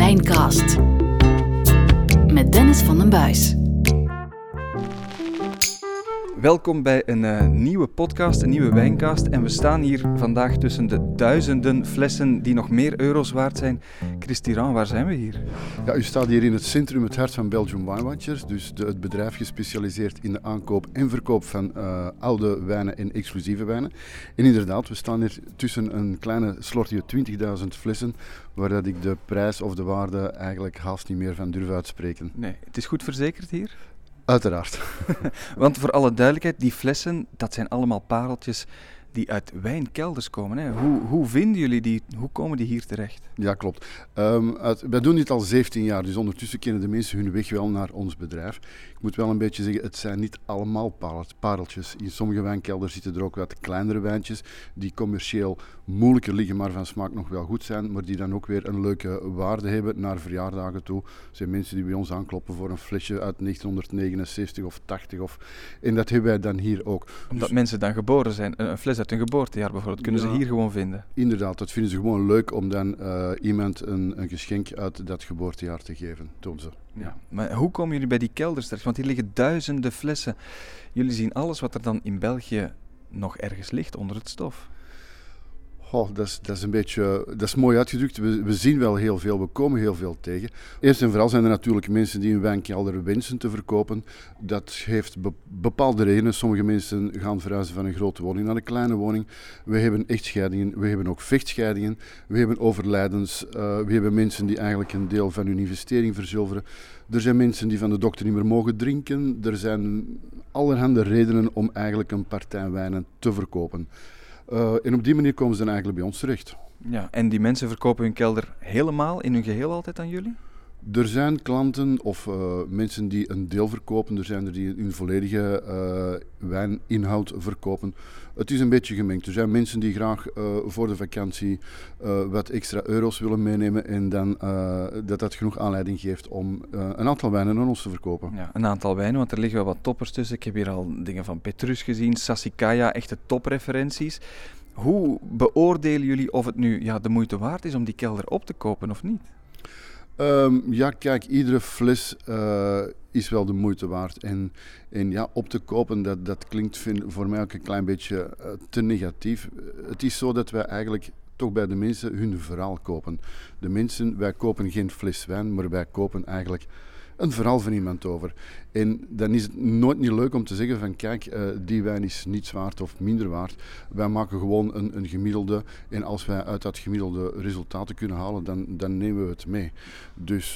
Wijncast met Dennis van den Buis. Welkom bij een nieuwe podcast, een nieuwe wijncast. En we staan hier vandaag tussen de duizenden flessen die nog meer euro's waard zijn. Chris Tirant, waar zijn we hier? Ja, u staat hier in het centrum, het hart van Belgium Wine Watchers. Dus het bedrijf gespecialiseerd in de aankoop en verkoop van oude wijnen en exclusieve wijnen. En inderdaad, we staan hier tussen een kleine slortige 20.000 flessen, waar dat ik de prijs of de waarde eigenlijk haast niet meer van durf uitspreken. Nee, het is goed verzekerd hier? Uiteraard. Want voor alle duidelijkheid, die flessen, dat zijn allemaal pareltjes die uit wijnkelders komen. Hè? Hoe vinden jullie die? Hoe komen die hier terecht? Ja, klopt. Wij doen dit al 17 jaar, dus ondertussen kennen de mensen hun weg wel naar ons bedrijf. Ik moet wel een beetje zeggen, het zijn niet allemaal pareltjes. In sommige wijnkelders zitten er ook wat kleinere wijntjes die commercieel moeilijker liggen, maar van smaak nog wel goed zijn, maar die dan ook weer een leuke waarde hebben naar verjaardagen toe. Er zijn mensen die bij ons aankloppen voor een flesje uit 1969 of 80. En dat hebben wij dan hier ook. Omdat dus mensen dan geboren zijn, een fles uit hun geboortejaar bijvoorbeeld, kunnen ze hier gewoon vinden? Inderdaad, dat vinden ze gewoon leuk om dan iemand een geschenk uit dat geboortejaar te geven. Doen ze. Ja. Maar hoe komen jullie bij die kelders terecht? Want hier liggen duizenden flessen. Jullie zien alles wat er dan in België nog ergens ligt onder het stof. Dat is een beetje, dat is mooi uitgedrukt. We zien wel heel veel, we komen heel veel tegen. Eerst en vooral zijn er natuurlijk mensen die een wijnkelder wensen te verkopen. Dat heeft bepaalde redenen. Sommige mensen gaan verhuizen van een grote woning naar een kleine woning. We hebben echtscheidingen, we hebben ook vechtscheidingen. We hebben overlijdens, we hebben mensen die eigenlijk een deel van hun investering verzilveren. Er zijn mensen die van de dokter niet meer mogen drinken. Er zijn allerhande redenen om eigenlijk een partij wijnen te verkopen. En op die manier komen ze dan eigenlijk bij ons terecht. Ja, en die mensen verkopen hun kelder helemaal, in hun geheel altijd aan jullie? Er zijn klanten of mensen die een deel verkopen. Er zijn er die hun volledige wijninhoud verkopen. Het is een beetje gemengd. Er zijn mensen die graag voor de vakantie wat extra euro's willen meenemen en dan dat genoeg aanleiding geeft om een aantal wijnen aan ons te verkopen. Ja, een aantal wijnen, want er liggen wel wat toppers tussen. Ik heb hier al dingen van Petrus gezien, Sassicaia, echte topreferenties. Hoe beoordelen jullie of het nu de moeite waard is om die kelder op te kopen of niet? Ja, kijk, iedere fles is wel de moeite waard. En ja, op te kopen, dat klinkt voor mij ook een klein beetje te negatief. Het is zo dat wij eigenlijk toch bij de mensen hun verhaal kopen. De mensen, wij kopen geen fles wijn, maar wij kopen eigenlijk een verhaal van iemand over. En dan is het nooit niet leuk om te zeggen van kijk, die wijn is niets waard of minder waard. Wij maken gewoon een gemiddelde en als wij uit dat gemiddelde resultaten kunnen halen, dan nemen we het mee. Dus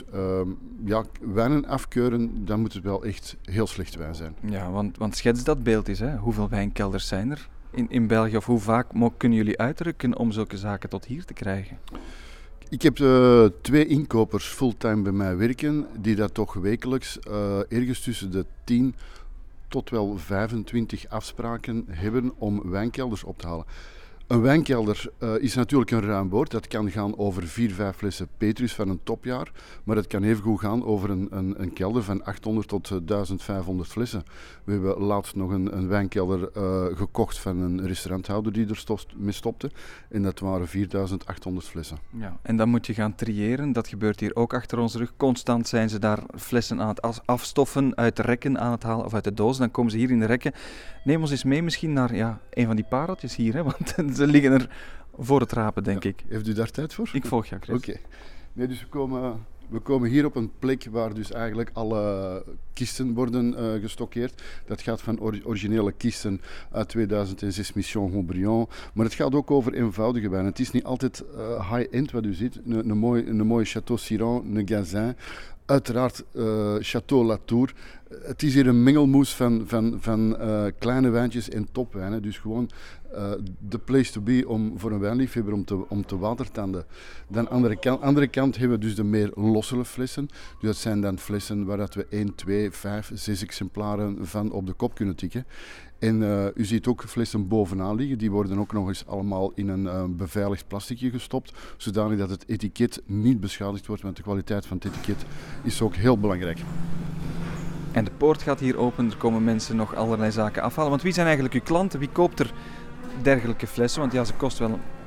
wijnen afkeuren, dan moet het wel echt heel slecht wijn zijn. Ja, want schets dat beeld eens. Hè. Hoeveel wijnkelders zijn er in België of hoe vaak kunnen jullie uitdrukken om zulke zaken tot hier te krijgen? Ik heb 2 inkopers fulltime bij mij werken, die dat toch wekelijks ergens tussen de 10 tot wel 25 afspraken hebben om wijnkelders op te halen. Een wijnkelder is natuurlijk een ruim woord. Dat kan gaan over 4-5 flessen Petrus van een topjaar, maar het kan evengoed gaan over een kelder van 800 tot 1500 flessen. We hebben laatst nog een wijnkelder gekocht van een restauranthouder die er mee stopte en dat waren 4800 flessen. Ja, en dan moet je gaan triëren. Dat gebeurt hier ook achter onze rug. Constant zijn ze daar flessen aan het afstoffen, uit de rekken aan het halen of uit de dozen. Dan komen ze hier in de rekken. Neem ons eens mee misschien naar een van die pareltjes hier, hè? Want ze liggen er voor het rapen, denk ik. Heeft u daar tijd voor? Ik volg jou, Chris. Oké. Nee, dus we komen hier op een plek waar dus eigenlijk alle kisten worden gestockeerd. Dat gaat van originele kisten uit 2006 Mission Haut-Brion. Maar het gaat ook over eenvoudige wijnen. Het is niet altijd high-end wat u ziet. Een mooie Château Siron, een Gazin. Uiteraard Château Latour. Het is hier een mengelmoes van kleine wijntjes en topwijnen. Dus gewoon de place to be voor een wijnliefhebber om te watertanden. Dan andere kant hebben we dus de meer lossere flessen. Dus dat zijn dan flessen waar we 1, 2, 5, 6 exemplaren van op de kop kunnen tikken. En u ziet ook flessen bovenaan liggen. Die worden ook nog eens allemaal in een beveiligd plasticje gestopt. Zodanig dat het etiket niet beschadigd wordt. Want de kwaliteit van het etiket is ook heel belangrijk. En de poort gaat hier open. Er komen mensen nog allerlei zaken afhalen. Want wie zijn eigenlijk uw klanten? Wie koopt er dergelijke flessen? Want ja, ze kosten wel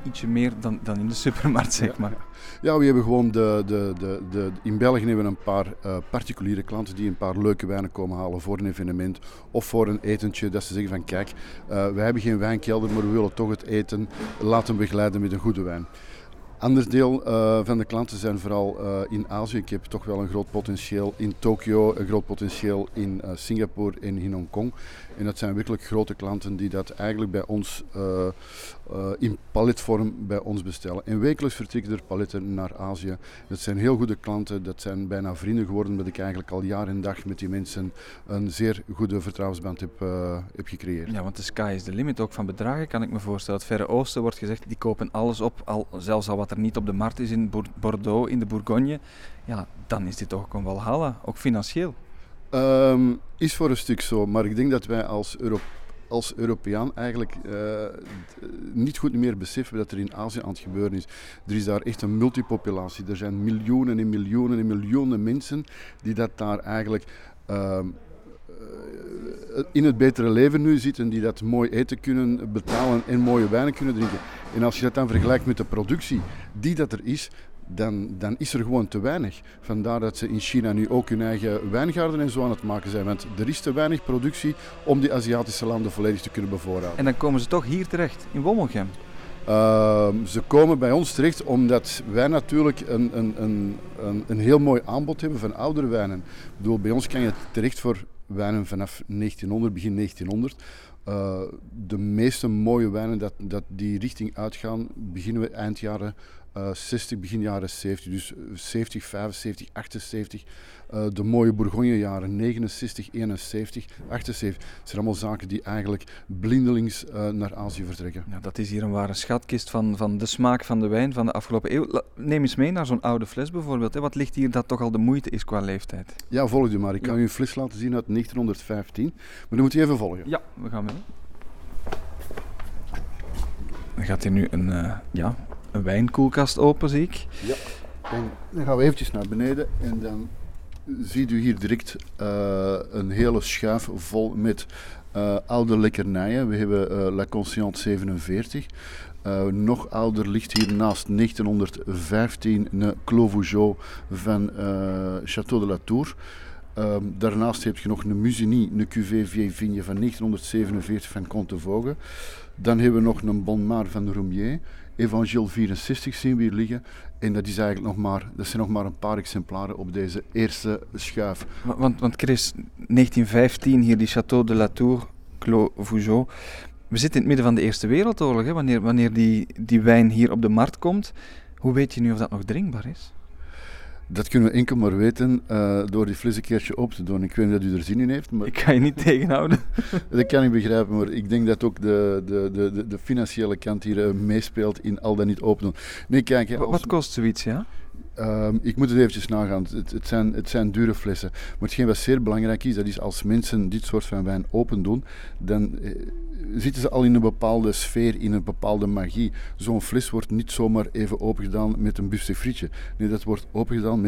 ietsje meer dan in de supermarkt, zeg maar. Ja, we hebben gewoon in België hebben we een paar particuliere klanten die een paar leuke wijnen komen halen voor een evenement of voor een etentje. Dat ze zeggen van kijk, wij hebben geen wijnkelder, maar we willen toch het eten laten begeleiden met een goede wijn. Ander deel van de klanten zijn vooral in Azië. Ik heb toch wel een groot potentieel in Tokio, een groot potentieel in Singapore en in Hongkong. En dat zijn werkelijk grote klanten die dat eigenlijk bij ons in paletvorm bij ons bestellen. En wekelijks vertrekken er paletten naar Azië. Dat zijn heel goede klanten, dat zijn bijna vrienden geworden, dat ik eigenlijk al jaar en dag met die mensen een zeer goede vertrouwensband heb gecreëerd. Ja, want de sky is the limit, ook van bedragen kan ik me voorstellen. Het Verre Oosten wordt gezegd, die kopen alles op, zelfs al wat er niet op de markt is in Bordeaux, in de Bourgogne. Ja, dan is dit toch ook een walhalla, ook financieel. Is voor een stuk zo, maar ik denk dat wij als Europeaan eigenlijk niet goed meer beseffen wat er in Azië aan het gebeuren is. Er is daar echt een multipopulatie. Er zijn miljoenen en miljoenen en miljoenen mensen die dat daar eigenlijk in het betere leven nu zitten, die dat mooi eten kunnen betalen en mooie wijnen kunnen drinken. En als je dat dan vergelijkt met de productie die dat er is, dan is er gewoon te weinig. Vandaar dat ze in China nu ook hun eigen wijngaarden en zo aan het maken zijn. Want er is te weinig productie om die Aziatische landen volledig te kunnen bevoorraden. En dan komen ze toch hier terecht, in Wommelgem? Ze komen bij ons terecht omdat wij natuurlijk een heel mooi aanbod hebben van oudere wijnen. Ik bedoel, bij ons kan je terecht voor wijnen vanaf 1900, begin 1900. De meeste mooie wijnen dat die richting uitgaan, beginnen we eind jaren 60, begin jaren 70, dus 70, 75, 78. De mooie Bourgogne-jaren 69, 71, 78. Het zijn allemaal zaken die eigenlijk blindelings naar Azië vertrekken. Ja, dat is hier een ware schatkist van de smaak van de wijn van de afgelopen eeuw. Neem eens mee naar zo'n oude fles bijvoorbeeld. Wat ligt hier dat toch al de moeite is qua leeftijd? Ja, volg u maar. Ik kan u een fles laten zien uit 1915. Maar dan moet je even volgen. Ja, we gaan mee. Dan gaat hier nu een wijnkoelkast open, zie ik. Ja, en dan gaan we eventjes naar beneden en dan ziet u hier direct een hele schuif vol met oude lekkernijen. We hebben La Conscience 47. Nog ouder ligt hier naast 1915 een Clos Vougeot van Château de la Tour. Daarnaast heb je nog een Musigny, een Cuvée Vieille Vigne van 1947 van Comte Vogue. Dan hebben we nog een Bonmar van Roumier. Evangile 64 zien we hier liggen. En dat is eigenlijk dat zijn nog maar een paar exemplaren op deze eerste schuif. Want Chris, 1915 hier die Château de la Tour, Clos Vougeot. We zitten in het midden van de Eerste Wereldoorlog, hè? Wanneer die wijn hier op de markt komt. Hoe weet je nu of dat nog drinkbaar is? Dat kunnen we enkel maar weten door die fles een keertje op te doen. Ik weet niet dat u er zin in heeft. Maar ik kan je niet tegenhouden. Dat kan ik begrijpen, maar ik denk dat ook de financiële kant hier meespeelt in al dat niet open doen. Nee, kijk, wat kost zoiets, ja? Ik moet het eventjes nagaan. Het zijn dure flessen. Maar hetgeen wat zeer belangrijk is, dat is als mensen dit soort van wijn open doen, dan zitten ze al in een bepaalde sfeer, in een bepaalde magie. Zo'n fles wordt niet zomaar even opengedaan met een buffet frietje. Nee, dat wordt opengedaan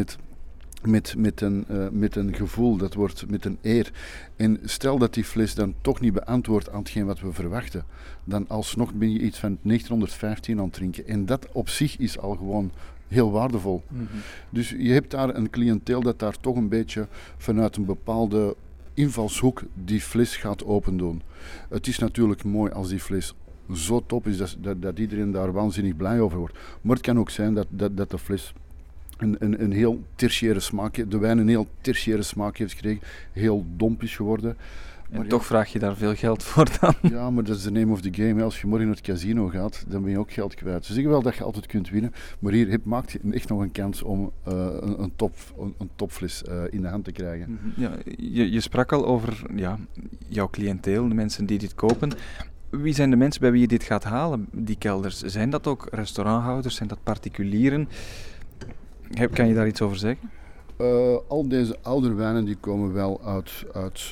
met een gevoel, dat wordt met een eer. En stel dat die fles dan toch niet beantwoordt aan hetgeen wat we verwachten, dan alsnog ben je iets van 1915 aan het drinken. En dat op zich is al gewoon heel waardevol. Mm-hmm. Dus je hebt daar een cliënteel dat daar toch een beetje vanuit een bepaalde invalshoek die fles gaat opendoen. Het is natuurlijk mooi als die fles zo top is dat iedereen daar waanzinnig blij over wordt. Maar het kan ook zijn dat de fles een heel tertiaire smaak, de wijn een heel tertiaire smaak heeft gekregen, heel domp is geworden. En toch vraag je daar veel geld voor dan? Ja, maar dat is de name of the game. Als je morgen naar het casino gaat, dan ben je ook geld kwijt. Ze zeggen wel dat je altijd kunt winnen, maar hier maakt je echt nog een kans om een topfles in de hand te krijgen. Ja, je sprak al over jouw cliënteel, de mensen die dit kopen. Wie zijn de mensen bij wie je dit gaat halen, die kelders? Zijn dat ook restauranthouders? Zijn dat particulieren? Kan je daar iets over zeggen? Al deze oude wijnen die komen wel uit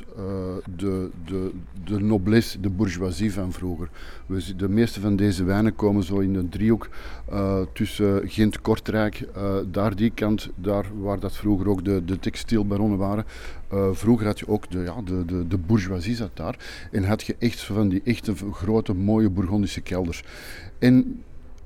de noblesse, de bourgeoisie van vroeger. De meeste van deze wijnen komen zo in een driehoek tussen Gent-Kortrijk, daar die kant, daar waar dat vroeger ook de textielbaronnen waren. Vroeger had je ook de bourgeoisie zat daar en had je echt van die echte grote mooie Bourgondische kelders. En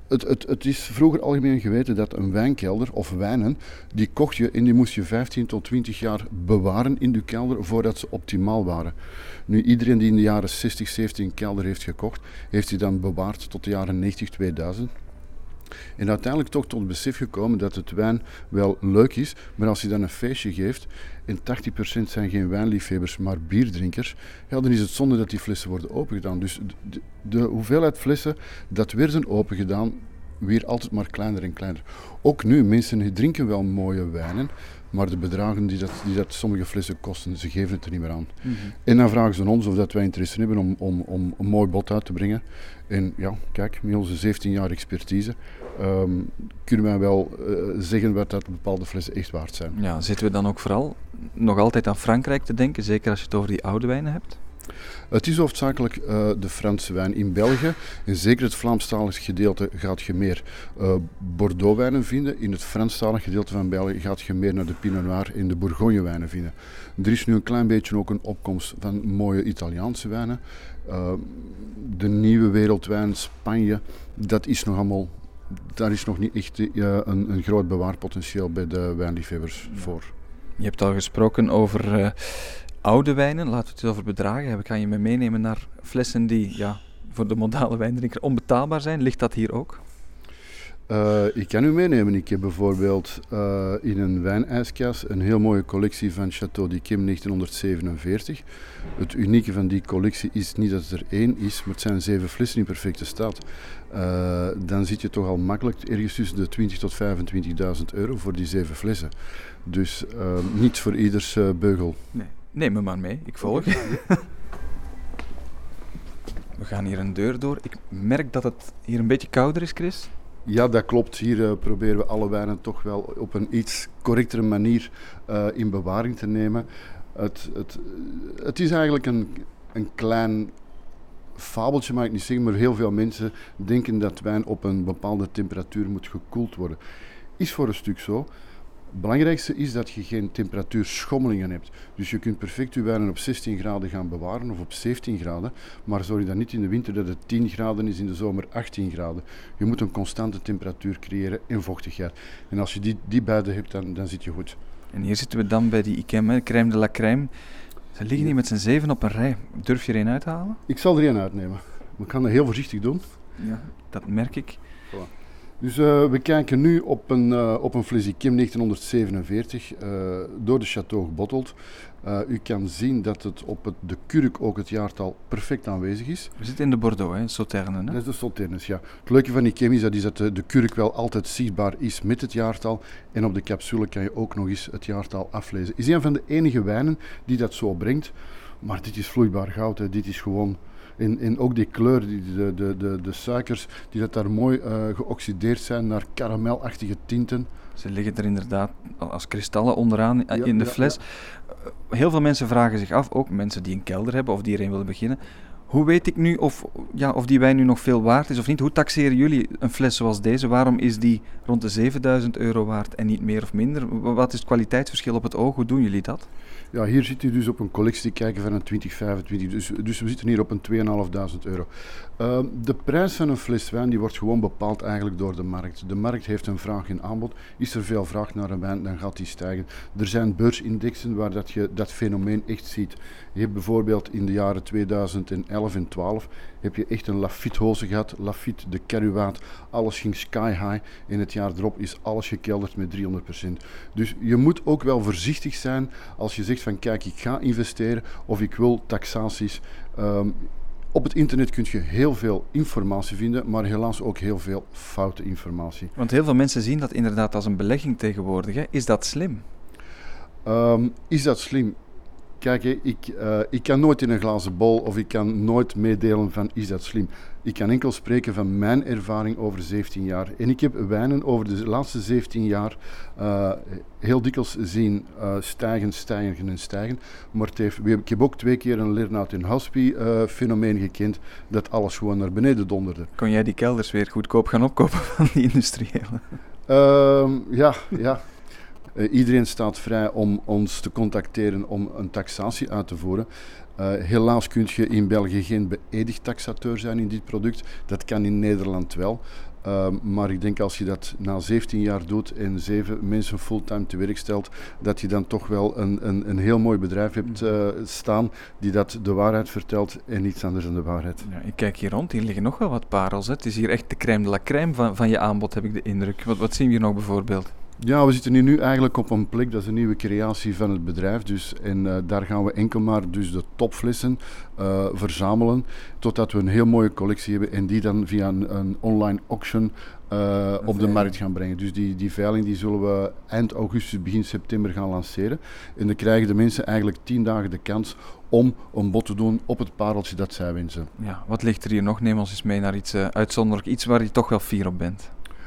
Het is vroeger algemeen geweten dat een wijnkelder of wijnen, die kocht je en die moest je 15 tot 20 jaar bewaren in de kelder voordat ze optimaal waren. Nu, iedereen die in de jaren 60, 70 een kelder heeft gekocht, heeft die dan bewaard tot de jaren 90, 2000. En uiteindelijk toch tot het besef gekomen dat het wijn wel leuk is, maar als je dan een feestje geeft en 80% zijn geen wijnliefhebbers, maar bierdrinkers, ja, dan is het zonde dat die flessen worden opengedaan. Dus de hoeveelheid flessen dat werden opengedaan, weer altijd maar kleiner en kleiner. Ook nu, mensen drinken wel mooie wijnen, maar de bedragen die dat sommige flessen kosten, ze geven het er niet meer aan. Mm-hmm. En dan vragen ze ons of dat wij interesse hebben om een mooi bod uit te brengen. En ja, kijk, met onze 17 jaar expertise kunnen wij wel zeggen wat dat bepaalde flessen echt waard zijn. Ja, zitten we dan ook vooral nog altijd aan Frankrijk te denken, zeker als je het over die oude wijnen hebt? Het is hoofdzakelijk de Franse wijn. In België, en zeker het Vlaamstalig gedeelte, gaat je meer Bordeaux-wijnen vinden. In het Franstalig gedeelte van België gaat je meer naar de Pinot Noir en de Bourgogne-wijnen vinden. Er is nu een klein beetje ook een opkomst van mooie Italiaanse wijnen. De nieuwe wereldwijn, Spanje, dat is nog allemaal... Daar is nog niet echt een groot bewaarpotentieel bij de wijnliefhebbers voor. Je hebt al gesproken over oude wijnen. Laten we het eens over bedragen hebben. Kan je me meenemen naar flessen die voor de modale wijndrinker onbetaalbaar zijn? Ligt dat hier ook? Ik kan u meenemen. Ik heb bijvoorbeeld in een wijnijskast een heel mooie collectie van Château d'Yquem 1947. Het unieke van die collectie is niet dat het er één is, maar het zijn 7 flessen in perfecte staat. Dan zit je toch al makkelijk ergens tussen de 20.000 tot 25.000 euro voor die 7 flessen. Dus niet voor ieders beugel. Nee. Neem me maar mee, ik volg. We gaan hier een deur door. Ik merk dat het hier een beetje kouder is, Chris. Ja, dat klopt. Hier proberen we alle wijnen toch wel op een iets correctere manier in bewaring te nemen. Het is eigenlijk een klein fabeltje, mag ik niet zeggen, maar heel veel mensen denken dat wijn op een bepaalde temperatuur moet gekoeld worden. Is voor een stuk zo. Het belangrijkste is dat je geen temperatuurschommelingen hebt. Dus je kunt perfect je wijnen op 16 graden gaan bewaren of op 17 graden, maar zorg dan niet in de winter dat het 10 graden is, in de zomer 18 graden. Je moet een constante temperatuur creëren en vochtigheid. En als je die beide hebt, dan zit je goed. En hier zitten we dan bij die Yquem, crème de la crème. Ze liggen hier met z'n 7 op een rij. Durf je er een uithalen? Ik zal er een uitnemen. Maar ik ga dat heel voorzichtig doen. Ja, dat merk ik. Voilà. Dus we kijken nu op een fles Yquem 1947, door de Château gebotteld. U kan zien dat het op de kurk ook het jaartal perfect aanwezig is. We zitten in de Bordeaux, hè? Sauternes. Hè? Dat is de Sauternes, ja. Het leuke van Yquem is dat de kurk wel altijd zichtbaar is met het jaartal. En op de capsule kan je ook nog eens het jaartal aflezen. Het is een van de enige wijnen die dat zo brengt. Maar dit is vloeibaar goud, hè. Dit is gewoon... En ook die kleur, de suikers, die dat daar mooi geoxideerd zijn naar karamelachtige tinten. Ze liggen er inderdaad als kristallen onderaan in de fles. Ja. Heel veel mensen vragen zich af, ook mensen die een kelder hebben of die erin willen beginnen. Hoe weet ik nu of die wijn nu nog veel waard is of niet? Hoe taxeren jullie een fles zoals deze? Waarom is die rond de 7.000 euro waard en niet meer of minder? Wat is het kwaliteitsverschil op het oog? Hoe doen jullie dat? Ja, hier zit u dus op een collectie kijken van een 2025, dus we zitten hier op een 2.500 euro. De prijs van een fles wijn die wordt gewoon bepaald eigenlijk door de markt. De markt heeft een vraag en aanbod. Is er veel vraag naar een wijn, dan gaat die stijgen. Er zijn beursindexen waar dat je dat fenomeen echt ziet. Je hebt bijvoorbeeld in de jaren 2011 en 2012 heb je echt een Lafite-hoze gehad. Lafite, de Kerouac, alles ging sky high. En het jaar erop is alles gekelderd met 300%. Dus je moet ook wel voorzichtig zijn als je zegt van kijk, ik ga investeren of ik wil taxaties. Op het internet kun je heel veel informatie vinden, maar helaas ook heel veel foute informatie. Want heel veel mensen zien dat inderdaad als een belegging tegenwoordig. Hè? Is dat slim? Is dat slim? Kijk, ik kan nooit in een glazen bol of ik kan nooit meedelen van is dat slim. Ik kan enkel spreken van mijn ervaring over 17 jaar. En ik heb wijnen over de laatste 17 jaar heel dikwijls zien stijgen. Maar ik heb ook 2 keer een Lernout en Houspie fenomeen gekend dat alles gewoon naar beneden donderde. Kon jij die kelders weer goedkoop gaan opkopen van die industriëlen? Ja. Iedereen staat vrij om ons te contacteren om een taxatie uit te voeren. Helaas kun je in België geen beëdigd taxateur zijn in dit product. Dat kan in Nederland wel. Maar ik denk als je dat na 17 jaar doet en 7 mensen fulltime te werk stelt, dat je dan toch wel een heel mooi bedrijf hebt staan die dat de waarheid vertelt en niets anders dan de waarheid. Ja, ik kijk hier rond, hier liggen nog wel wat parels. Hè. Het is hier echt de crème de la crème van je aanbod, heb ik de indruk. Wat zien we hier nog bijvoorbeeld? Ja, we zitten hier nu eigenlijk op een plek, dat is een nieuwe creatie van het bedrijf. Dus, en daar gaan we enkel maar dus de topflessen verzamelen, totdat we een heel mooie collectie hebben en die dan via een online auction op de markt gaan brengen. Dus die veiling die zullen we eind augustus, begin september gaan lanceren. En dan krijgen de mensen eigenlijk 10 dagen de kans om een bod te doen op het pareltje dat zij wensen. Ja, wat ligt er hier nog? Neem ons eens mee naar iets uitzonderlijk, iets waar je toch wel fier op bent.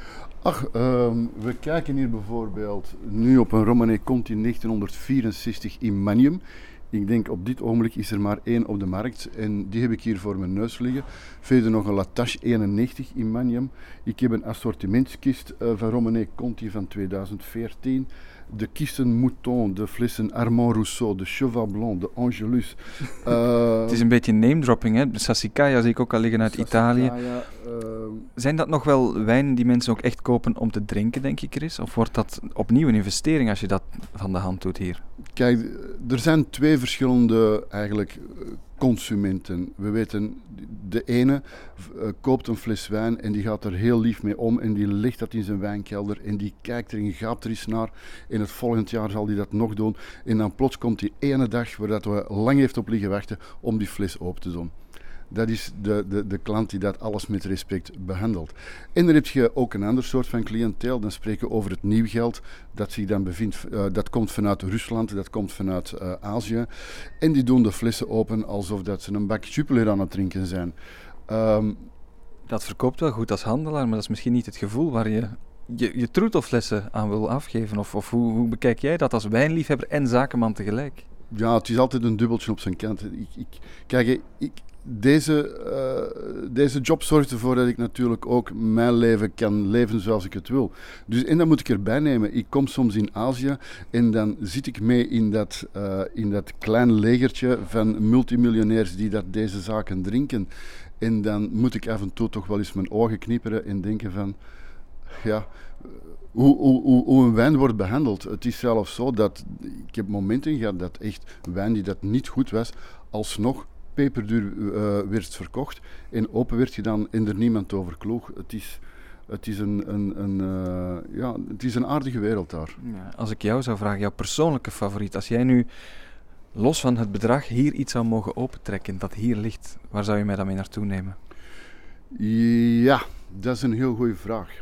We kijken hier bijvoorbeeld nu op een Romanée Conti 1964 in Manium. Ik denk op dit ogenblik is er maar 1 op de markt en die heb ik hier voor mijn neus liggen. Verder nog een Latache 91 in Manium. Ik heb een assortimentskist van Romanée Conti van 2014. De kisten Mouton, de flessen Armand Rousseau, de Cheval Blanc, de Angelus. Het is een beetje name-dropping, hè? De Sassicaia zie ik ook al liggen uit Italië. Zijn dat nog wel wijnen die mensen ook echt kopen om te drinken, denk ik, Chris? Of wordt dat opnieuw een investering als je dat van de hand doet hier? Kijk, er zijn 2 verschillende eigenlijk consumenten. We weten, de ene koopt een fles wijn en die gaat er heel lief mee om en die legt dat in zijn wijnkelder en die kijkt er en gaapt er eens naar. En het volgend jaar zal hij dat nog doen. En dan plots komt die ene dag waar dat we lang heeft op liggen wachten om die fles open te doen. Dat is de klant die dat alles met respect behandelt. En dan heb je ook een ander soort van cliënteel. Dan spreken we over het nieuwgeld dat zich dan bevindt. Dat komt vanuit Rusland, dat komt vanuit Azië. En die doen de flessen open alsof dat ze een bak Jupiler aan het drinken zijn. Dat verkoopt wel goed als handelaar, maar dat is misschien niet het gevoel waar je troetelflessen aan wil afgeven. Of hoe bekijk jij dat als wijnliefhebber en zakenman tegelijk? Ja, het is altijd een dubbeltje op zijn kant. Deze job zorgt ervoor dat ik natuurlijk ook mijn leven kan leven zoals ik het wil. Dus, en dat moet ik erbij nemen. Ik kom soms in Azië en dan zit ik mee in dat klein legertje van multimiljonairs die deze zaken drinken. En dan moet ik af en toe toch wel eens mijn ogen knipperen en denken van, ja, hoe een wijn wordt behandeld. Het is zelfs zo dat, ik heb momenten gehad dat echt wijn die dat niet goed was, alsnog peperduur werd verkocht en open werd gedaan en er niemand over kloog. Het is een aardige wereld daar. Ja, als ik jou zou vragen, jouw persoonlijke favoriet, als jij nu los van het bedrag hier iets zou mogen opentrekken dat hier ligt, waar zou je mij dan mee naartoe nemen? Ja, dat is een heel goede vraag.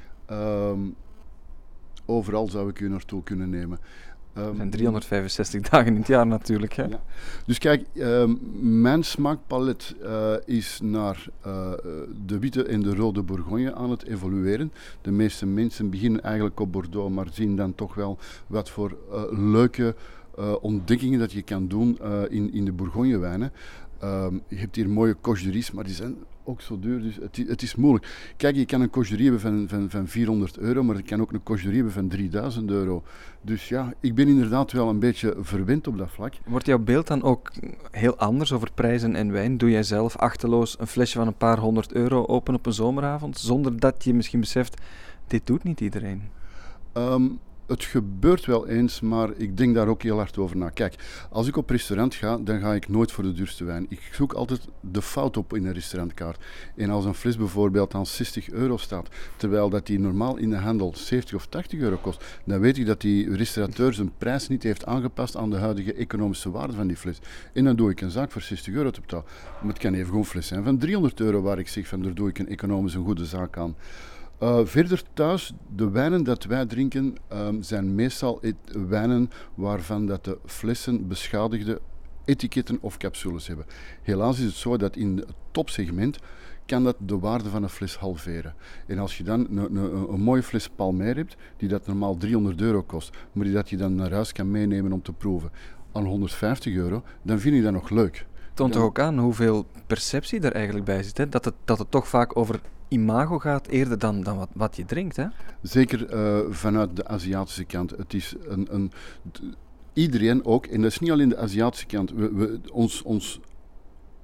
Overal zou ik u naartoe kunnen nemen. Er zijn 365 dagen in het jaar natuurlijk. Hè? Ja. Dus kijk, mijn smaakpalet is naar de witte en de rode Bourgogne aan het evolueren. De meeste mensen beginnen eigenlijk op Bordeaux, maar zien dan toch wel wat voor leuke ontdekkingen dat je kan doen in de Bourgogne-wijnen. Je hebt hier mooie cocheries, maar die zijn ook zo duur, dus het is moeilijk. Kijk, je kan een cocherie hebben van €400, maar je kan ook een cocherie hebben van €3000. Dus ja, ik ben inderdaad wel een beetje verwend op dat vlak. Wordt jouw beeld dan ook heel anders over prijzen en wijn? Doe jij zelf achteloos een flesje van een paar €100 open op een zomeravond, zonder dat je misschien beseft, dit doet niet iedereen? Het gebeurt wel eens, maar ik denk daar ook heel hard over na. Kijk, als ik op restaurant ga, dan ga ik nooit voor de duurste wijn. Ik zoek altijd de fout op in een restaurantkaart. En als een fles bijvoorbeeld aan €60 staat, terwijl dat die normaal in de handel €70 of €80 kost, dan weet ik dat die restaurateur zijn prijs niet heeft aangepast aan de huidige economische waarde van die fles. En dan doe ik een zaak voor €60 te betalen. Maar het kan even gewoon een fles zijn van €300 waar ik zeg van daar doe ik een economisch een goede zaak aan. Verder thuis, de wijnen dat wij drinken zijn meestal wijnen waarvan dat de flessen beschadigde etiketten of capsules hebben. Helaas is het zo dat in het topsegment kan dat de waarde van een fles halveren. En als je dan een mooie fles Palmer hebt, die dat normaal €300 kost, maar die dat je dan naar huis kan meenemen om te proeven aan €150, dan vind ik dat nog leuk. Toont toch ook aan hoeveel perceptie er eigenlijk bij zit, hè? Dat het toch vaak over imago gaat eerder dan wat je drinkt, hè? Zeker vanuit de Aziatische kant. Het is iedereen ook, en dat is niet alleen de Aziatische kant.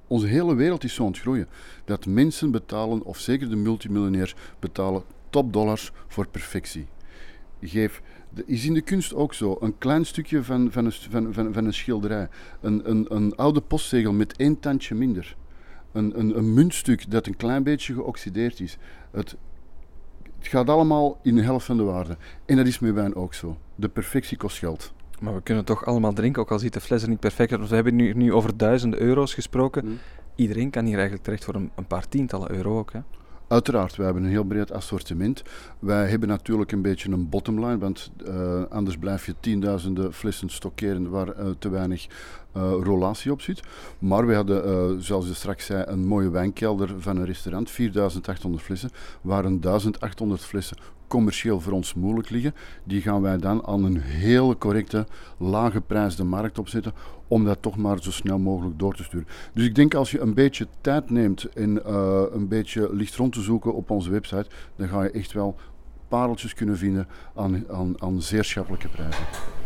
Onze hele wereld is zo aan het groeien. Dat mensen betalen, of zeker de multimiljonairs, betalen topdollars voor perfectie. Is in de kunst ook zo. Een klein stukje van een schilderij. Een oude postzegel met 1 tandje minder. Een muntstuk dat een klein beetje geoxideerd is. Het gaat allemaal in de helft van de waarde. En dat is met wijn ook zo. De perfectie kost geld. Maar we kunnen toch allemaal drinken, ook al ziet de fles er niet perfect uit. We hebben nu over €1000 gesproken. Iedereen kan hier eigenlijk terecht voor een paar tientallen euro ook, hè? Uiteraard, wij hebben een heel breed assortiment. Wij hebben natuurlijk een beetje een bottomline, want anders blijf je tienduizenden flessen stockeren waar te weinig rollatie op zit. Maar we hadden, zoals je straks zei, een mooie wijnkelder van een restaurant, 4800 flessen, waar 1800 flessen commercieel voor ons moeilijk liggen. Die gaan wij dan aan een hele correcte, lage prijs de markt opzetten, om dat toch maar zo snel mogelijk door te sturen. Dus ik denk als je een beetje tijd neemt en een beetje ligt rond te zoeken op onze website, dan ga je echt wel pareltjes kunnen vinden aan zeer schappelijke prijzen.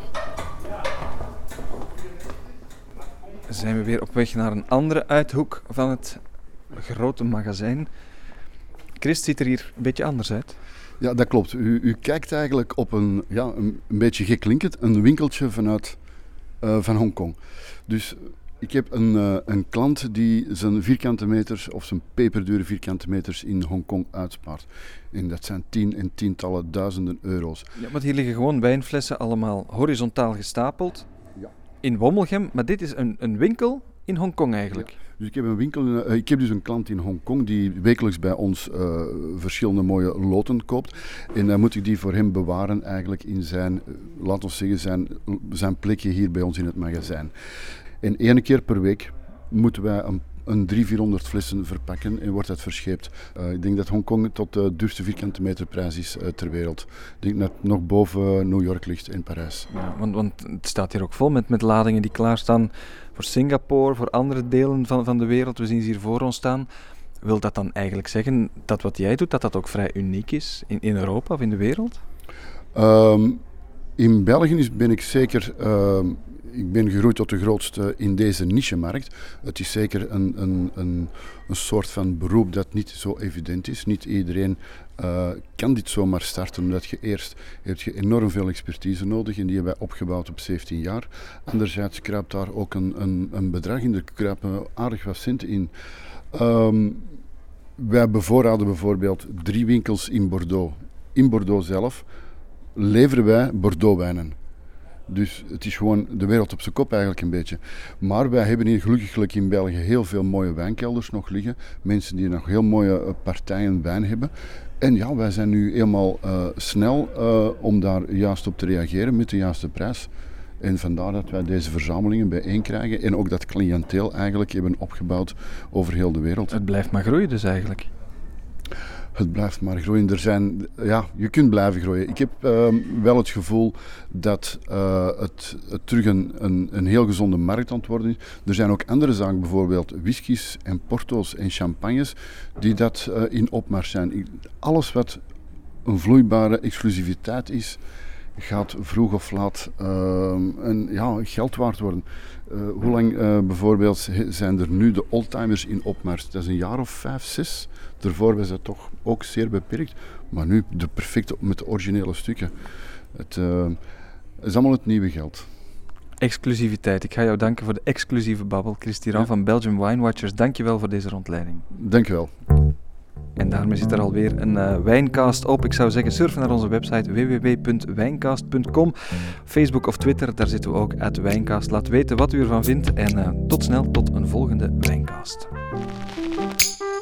Zijn we weer op weg naar een andere uithoek van het grote magazijn. Christ ziet er hier een beetje anders uit. Ja, dat klopt. U kijkt eigenlijk op een beetje geklinkend, een winkeltje van Hongkong. Dus ik heb een klant die zijn vierkante meters of zijn peperdure vierkante meters in Hongkong uitspaart. En dat zijn tientallen duizenden euro's. Ja, maar hier liggen gewoon wijnflessen allemaal horizontaal gestapeld. Ja. In Wommelgem, maar dit is een winkel in Hongkong eigenlijk. Ja. Dus ik heb dus een klant in Hongkong die wekelijks bij ons verschillende mooie loten koopt. En dan moet ik die voor hem bewaren eigenlijk in zijn, laten we zeggen, zijn plekje hier bij ons in het magazijn. En 1 keer per week moeten wij een 300-400 flessen verpakken en wordt dat verscheept. Ik denk dat Hongkong tot de duurste vierkante meter prijs is ter wereld. Ik denk dat het nog boven New York ligt en Parijs. Ja, want het staat hier ook vol met ladingen die klaarstaan voor Singapore, voor andere delen van de wereld. We zien ze hier voor ons staan. Wil dat dan eigenlijk zeggen dat wat jij doet, dat ook vrij uniek is in Europa of in de wereld? In België ben ik zeker... Ik ben gegroeid tot de grootste in deze niche-markt. Het is zeker een soort van beroep dat niet zo evident is. Niet iedereen kan dit zomaar starten, omdat heb je enorm veel expertise nodig en die hebben wij opgebouwd op 17 jaar. Anderzijds kruipt daar ook een bedrag in, er kruipen aardig wat centen in. Wij bevoorraden bijvoorbeeld 3 winkels in Bordeaux. In Bordeaux zelf leveren wij Bordeaux-wijnen. Dus het is gewoon de wereld op zijn kop eigenlijk een beetje. Maar wij hebben hier gelukkig in België heel veel mooie wijnkelders nog liggen. Mensen die nog heel mooie partijen wijn hebben. En ja, wij zijn nu helemaal snel om daar juist op te reageren met de juiste prijs. En vandaar dat wij deze verzamelingen bijeen krijgen en ook dat cliënteel eigenlijk hebben opgebouwd over heel de wereld. Het blijft maar groeien dus eigenlijk. Het blijft maar groeien. Je kunt blijven groeien. Ik heb wel het gevoel dat het terug een heel gezonde markt aan het worden is. Er zijn ook andere zaken, bijvoorbeeld whiskies en porto's en champagnes, die dat in opmars zijn. Alles wat een vloeibare exclusiviteit is, gaat vroeg of laat geld waard worden. Hoe lang bijvoorbeeld zijn er nu de oldtimers in opmars? Dat is een jaar of 5, 6. Daarvoor was dat toch ook zeer beperkt. Maar nu de perfecte met de originele stukken. Het is allemaal het nieuwe geld. Exclusiviteit. Ik ga jou danken voor de exclusieve babbel. Christian van Belgium Wine Watchers, dank je wel voor deze rondleiding. Dank je wel. En daarmee zit er alweer een wijncast op. Ik zou zeggen, surf naar onze website www.wijncast.com. Facebook of Twitter, daar zitten we ook @wijncast. Laat weten wat u ervan vindt en tot snel, tot een volgende wijncast.